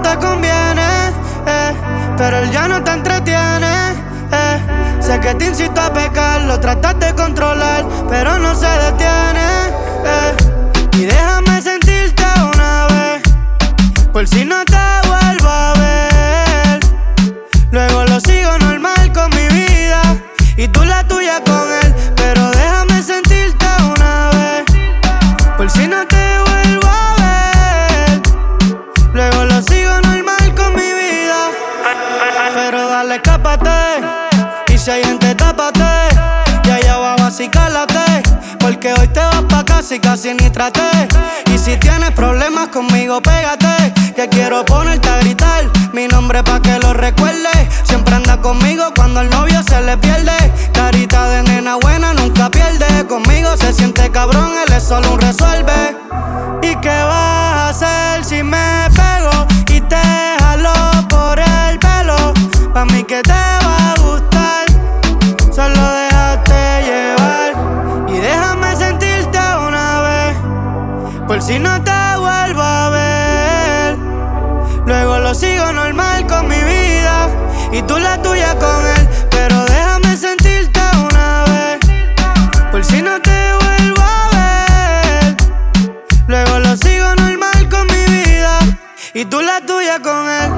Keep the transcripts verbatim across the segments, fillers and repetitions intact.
te conviene, eh, pero él ya no te entretiene, eh. Sé que te incito a pecar, lo tratas de controlar, pero no se detiene, eh. Y déjame sentirte una vez, por si no te vuelvo a ver. Luego lo sigo normal con mi vida y tú la tuya con él, pero déjame sentirte una vez, por si no te vuelvo a ver. Luego lo sigo normal con mi vida, pero dale, escápate. Y si hay gente, tápate. Y allá abajo así cálate, porque hoy te vas pa' casa y casi ni traté. Y si tienes problemas conmigo, pégate, que quiero ponerte a gritar mi nombre pa' que lo recuerde. Siempre anda conmigo cuando el novio se le pierde. Carita de nena buena nunca pierde. Conmigo se siente cabrón, él es solo un resuelve. ¿Y qué vas a hacer si me pego y te jalo por el pelo? Pa' mí que te va a gustar, solo déjate llevar. Y déjame sentirte una vez, por si no te vuelvo a ver. Luego lo sigo normal con mi vida y tú la tuya con él, pero déjame sentirte una vez, por si no te vuelvo a ver. Luego lo sigo normal con mi vida y tú la tuya con él,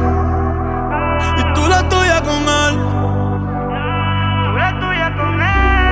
y tú la tuya con él, tú la tuya con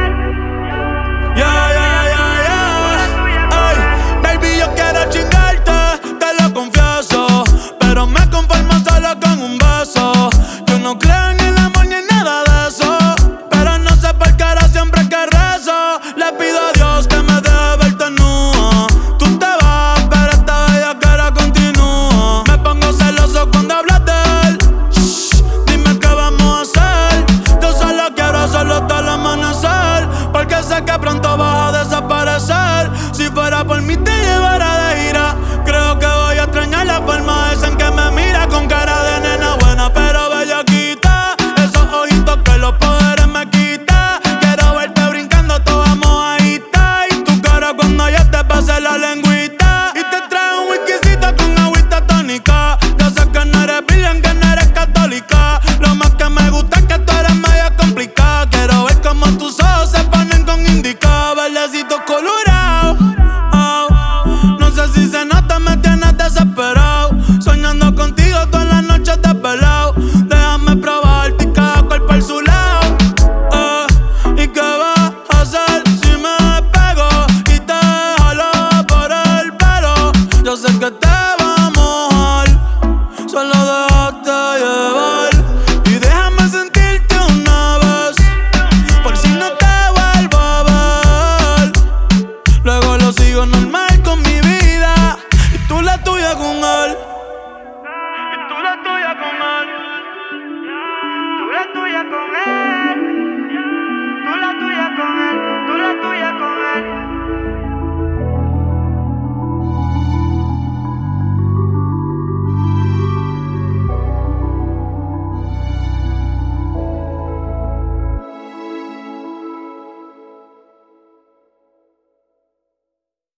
él. Yeah, yeah, yeah, yeah. Ay, baby, yo quiero chingarte, te lo confieso, pero me conformo solo con un beso. Yo no creo en el amor ni en nada de eso, pero no sé por qué ahora siempre que rezo le pido a Dios que me deje verte nua. Tú te vas, pero esta bellaquera continúa. Me pongo celoso cuando hablas de él. Shh, dime qué vamos a hacer. Yo solo quiero solo hasta el amanecer, porque sé que pronto vas a desaparecer. Si fuera por mí te llevara de gira. Creo que voy a extrañar la forma esa en que me mira, con cara de nena buena pero bellaquita. Esos ojitos que los poderes me quita. Quiero verte brincando toda mojadita, y tu cara cuando ya te pase la lengüita. Y te trae un whiskycito con agüita tónica. Yo sé que no eres virgen, que no eres católica. Lo más que me gusta es que tú eres media complicada. Quiero ver cómo tus ojos se ponen con indica. Verdecitos colorados, oh. No sé si se nota, me tienes desesperado. Soñando contigo todas las noches desvelado. Déjame probarte y cada cual por su lado, eh. ¿Y qué vas a hacer si me pego y te jalo por el pelo? Yo sé que te va a mojar, solo déjate llevar. Y déjame sentirte una vez, por si no te vuelvo a ver. Luego lo sigo normal con mi vida y tú la tuya con él.